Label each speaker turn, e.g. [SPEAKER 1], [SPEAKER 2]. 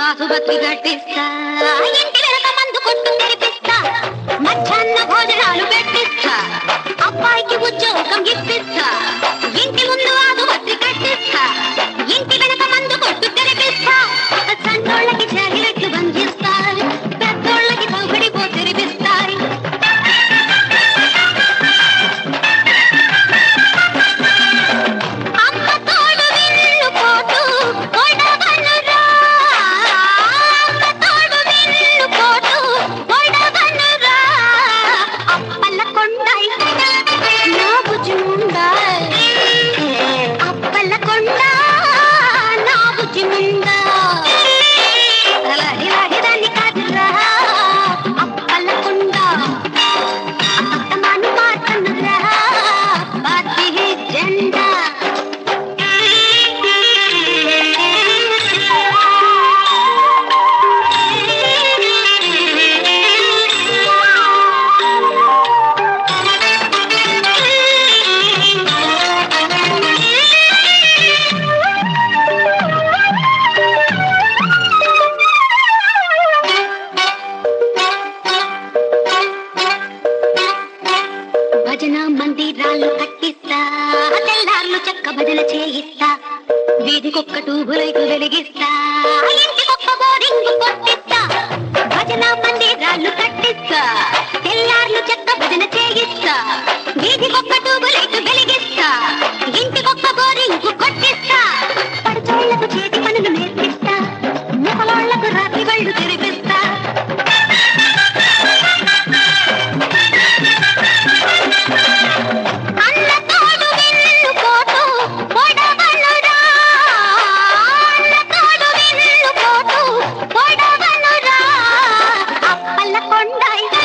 [SPEAKER 1] ఆసుపత్రి కట్టిస్తా, ఇంటి వెనక మందు కొట్టు తెరిపిస్తా, మధ్యాహ్న భోజనాలు పెట్టిస్తా, అబ్బాయికి ఉద్యోగం ఇప్పిస్తా, ఇంటి ముందు ఆసుపత్రి కట్టిస్తా, ఇంటి వెనక మందు కొట్టు తెరిపిస్తా, సంతోళ్ళకి చాగిరెట్లు బంధిస్తాయి, పెద్దోళ్ళకి సౌకడిపో తెరిపిస్తాయి. భజన మందిరాలు కట్టిస్తా, తెల్లార్లు చెక్క భజన చేయిస్తా, వీధికొక్క ట్యూబులైట్ వెలిగిస్తా, ఇంటికొక్క బోరింగ్ కొట్టిస్తా. భజన మందిరాలు కట్టిస్తా, తెల్లార్లు చెక్క భజన చేయిస్తా, వీధికొక్క ట్యూబులైట్ వెలిగిస్తా, ఇంటికొక్క బోరింగ్ కొట్టిస్తా. పడుచోళ్లకు చేతి పనులు నేర్పిస్తా, ముసలోళ్లకు రాత్రి బళ్ళు తెరిపిస్తా. అప్పల్ల కొండ